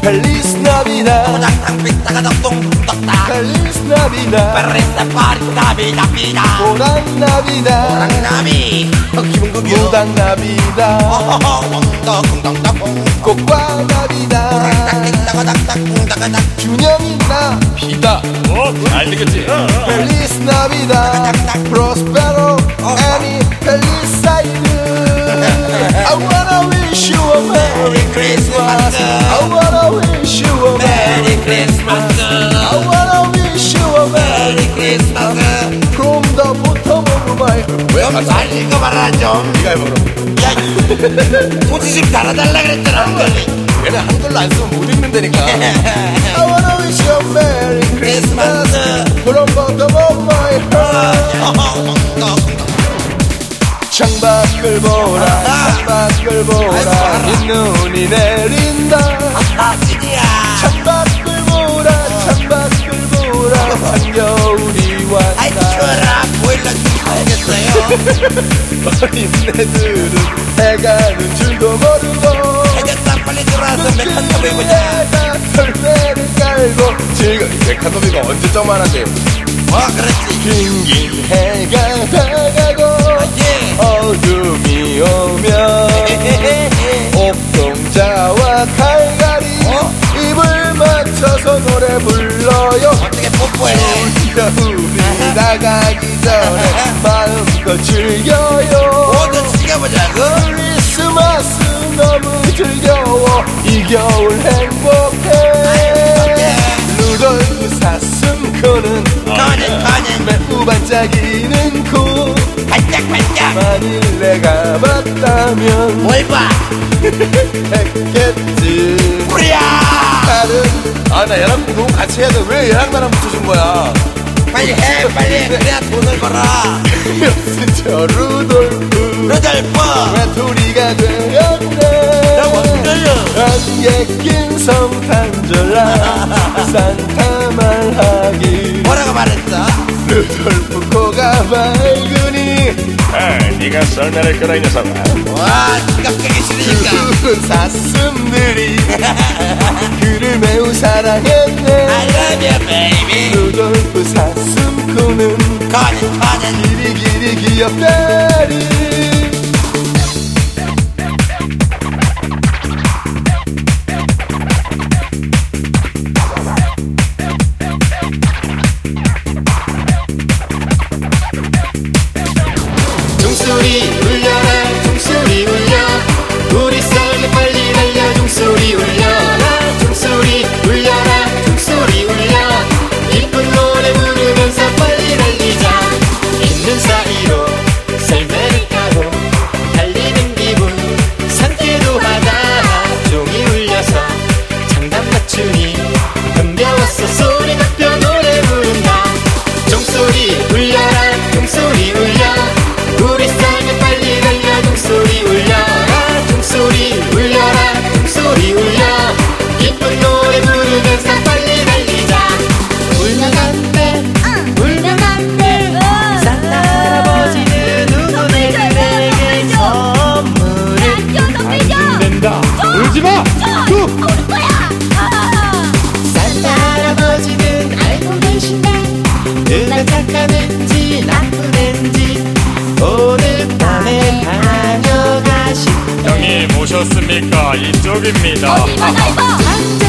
Feliz Navidad. Tang pita dong tok. Feliz Navidad. Peresta parita vida vida. Orang Navidad. Orang Nabi. 기분 급여. 무당 Navidad. 꽃과 Navidad. 균형이 나비다. 알겠지? Feliz Navidad. Prospero and Feliz I wanna wish you a Merry Christmas. I wanna wish you a Merry Christmas. I wanna wish you a Merry Christmas. From the bottom of my heart. 왜 잘 읽어봐라 좀. 네가 해봐 그럼. 야, 소지 좀 달아달라 그랬잖아. 얘는 한글로 안 쓰면 못 읽는다니까. I wanna wish you a Merry Christmas. From the bottom of my heart. 창밖을 보라, 창밖을 보라, 네 눈이 내린다. 창밖을 보라, 창밖을 보라, 한겨울이 왔다. 아이 추워라, 보일러 좀 가야겠어요. 어린애들은 해가는 줄도 모르고 해졌다, 빨리 들어와서 메카노 배우자. 설매를 깔고 즐거이 메카노비가 언제적만 하지? 그렇지. 긴 해가 다가고 어둠이 오면 옥동자와 칼갈이 입을 맞춰서 노래 불러요. 어떻게 뽀뽀해? 겨울이 나가기 전에 마음껏 즐겨요. 모두 즐겨보자고. 크리스마스 너무 즐거워. 이 겨울 행복해. 루돌프 사슴코는 매우 반짝이는 코. 반짝반짝. 만일 내가 봤다면 뭘 봐? 했겠지. 우리야. 나는 나 얘랑 너무 같이 해야 돼. 왜 얘랑 나랑 붙여준 거야? 빨리 해, 빨리 해. 그래야 돈을 벌어. 저 루돌프 외톨이가 되었네. 안개 낀 성탄절날 산타 말하기. 뭐라고 말했어? 루돌프 코가 밝으니 네가 썰매를 끄라 이 녀석아. 와, 지갑되기 싫으니까. 굵은 사슴들이 그를 매우 사랑했네. I love you, baby. 루돌프 사슴코는 가는 길이 귀엽다리. 종소리 울려라 종소리 울려 우리 썰매 빨리 달려 종소리 울려라 종소리 울려라 종소리 울려 이쁜 노래 부르면서 빨리 달리자 있는 사이로 썰매를 타고 달리는 기분 상쾌도 하다 종이 울려서 장단 맞추니 덤벼왔어 소리 높여 노래 부른다 종소리 울려라 종소리 울려 우리 썰매 빨리 달려 종소리 울려라 종소리 울려라 종소리 울려 이쁜 노래 부르면서 빨리 달리자 울면 안돼 울면 안돼 산타 할아버지는 누구에게 선물을 안 된다. 울지마. 산타 할아버지는 알고 계신다 누가 착한 앤지 나쁜 앤지 오늘 밤에 다녀가신 형님 오셨습니까? 이쪽입니다. 산타